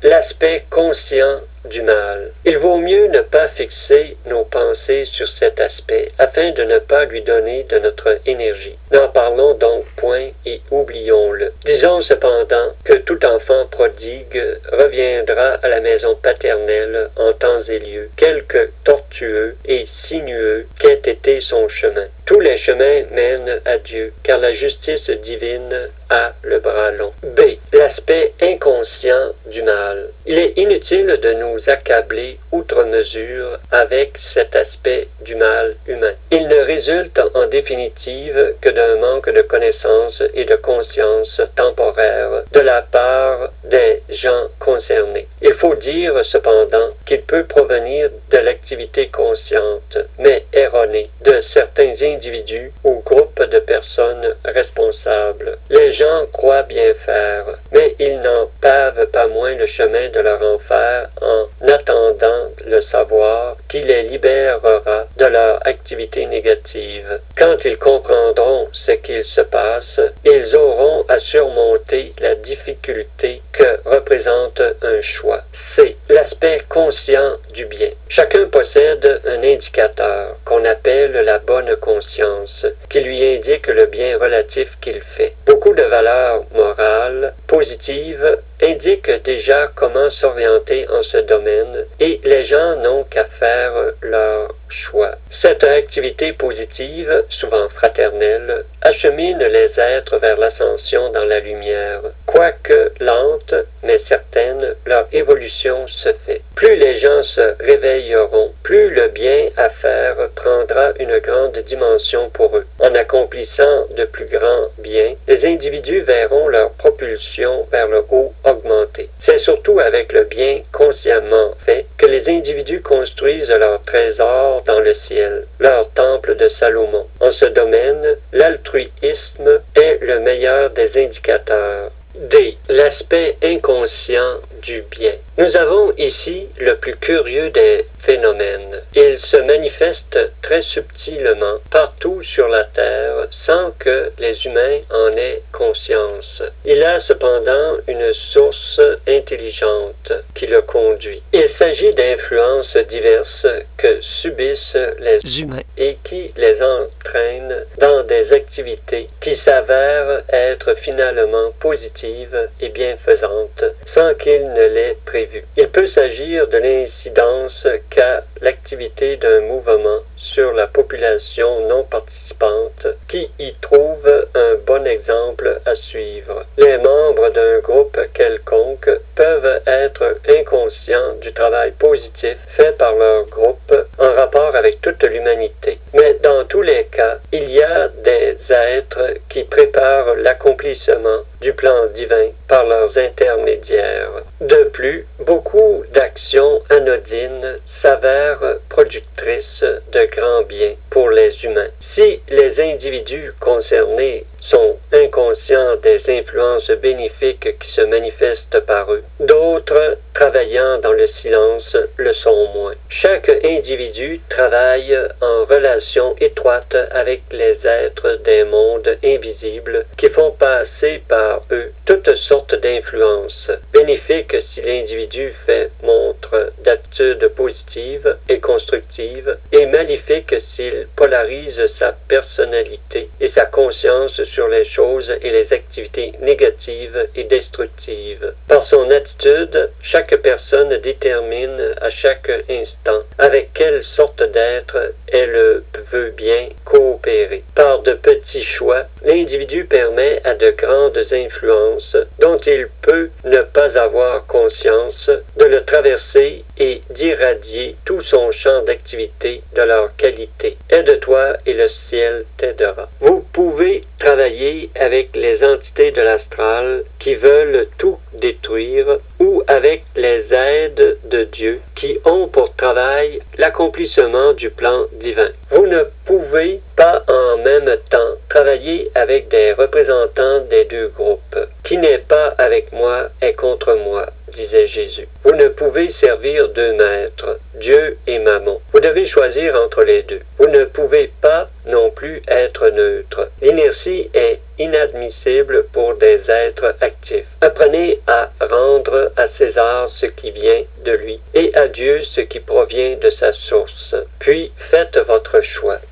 l'aspect conscient du mal. Il vaut mieux ne pas fixer nos pensées sur cet aspect afin de ne pas lui donner de notre énergie. N'en parlons donc point et oublions-le. Disons cependant que tout enfant prodigue reviendra à la maison paternelle en temps et lieu, quelque tortueux et sinueux qu'ait été son chemin. Tous les chemins mènent à Dieu, car la justice divine a le bras long. B. L'aspect inconscient du mal. Il est inutile de nous accabler outre mesure avec cet aspect du mal humain. Il ne résulte en définitive que d'un manque de connaissance et de conscience temporaire de la part des gens concernés. Il faut dire cependant qu'il peut provenir de l'activité consciente, mais erronée, de certains individus ou groupes de personnes responsables. Les gens croient bien faire, mais ils n'en pavent pas moins le chemin de leur enfer en attendant le savoir qui les libérera de leur activité négative. Quand ils comprendront ce qu'il se passe, ils auront à surmonter la difficulté que représente un choix. C. L'aspect conscient du bien. Chacun possède un indicateur qu'on appelle la bonne conscience, qui lui indique le bien relatif qu'il fait. Beaucoup de valeurs morales positives indiquent déjà comment s'orienter en ce domaine et les gens n'ont qu'à faire leur choix. Cette activité positive, souvent fraternelle, achemine les êtres vers l'ascension dans la lumière. Quoique lente, mais certaine, leur évolution se fait. Plus les gens se réveilleront, plus le bien à faire prendra une grande dimension pour eux. En accomplissant de plus grands biens, les individus verront leur propulsion vers le haut augmenter. C'est surtout avec le bien consciemment fait que les individus construisent leur trésor dans le ciel, leur temple de Salomon. En ce domaine, l'altruisme est le meilleur des indicateurs. D. L'aspect inconscient du bien. Nous avons ici le plus curieux des phénomènes. Il se manifeste très subtilement partout sur la Terre sans que les humains en aient conscience. Il a cependant une source intelligente qui le conduit. Il s'agit d'influences diverses que subissent les humains et qui les entraînent dans des activités qui s'avèrent être finalement positives et bienfaisantes sans qu'ils ne l'aient prévu. Il peut s'agir de l'incidence qu'a l'activité d'un mouvement sur la population non participante qui y trouve un bon exemple à suivre. Les membres d'un groupe quelconque peuvent être inconscients du travail positif fait par leur groupe en rapport avec toute l'humanité. Mais dans tous les cas, il y a des êtres qui préparent l'accomplissement du plan divin par leurs intermédiaires. De plus, beaucoup d'actions anodines s'avèrent productrices de grands biens pour les humains. Si les individus concernés sont inconscients des influences bénéfiques qui se manifestent par eux, d'autres, travaillant dans le silence, le sont moins. Chaque individu travaille en relation étroite avec les êtres des mondes invisibles qui font passer par eux toutes sortes d'influences bénéfiques si l'individu fait montre d'attitudes positives et constructives et maléfiques s'il polarise sa personnalité et sa conscience sur les choses et les activités négatives et destructives. Par son attitude, chaque personne détermine à chaque instant avec quelle sorte d'être elle veut bien coopérer. Par de petits choix, l'individu permet à de grandes influences dont il peut ne pas avoir conscience de le traverser et d'irradier tout son champ d'activité de leur qualité. Aide-toi et le ciel t'aidera. Vous pouvez travailler avec les entités de l'astral qui veulent tout détruire ou avec les aides de Dieu qui ont pour travail l'accomplissement du plan divin. Vous ne pouvez pas en même temps travailler avec des représentants des deux groupes. Qui n'est pas avec moi est contre moi, disait Jésus. Vous ne pouvez servir deux maîtres, Dieu et Mammon. Vous devez choisir entre les deux. Vous ne pouvez pas non plus être neutre. L'inertie est inadmissible pour des êtres actifs. Apprenez à rendre à César ce qui vient de lui et à Dieu ce qui provient de sa source. Puis faites votre choix.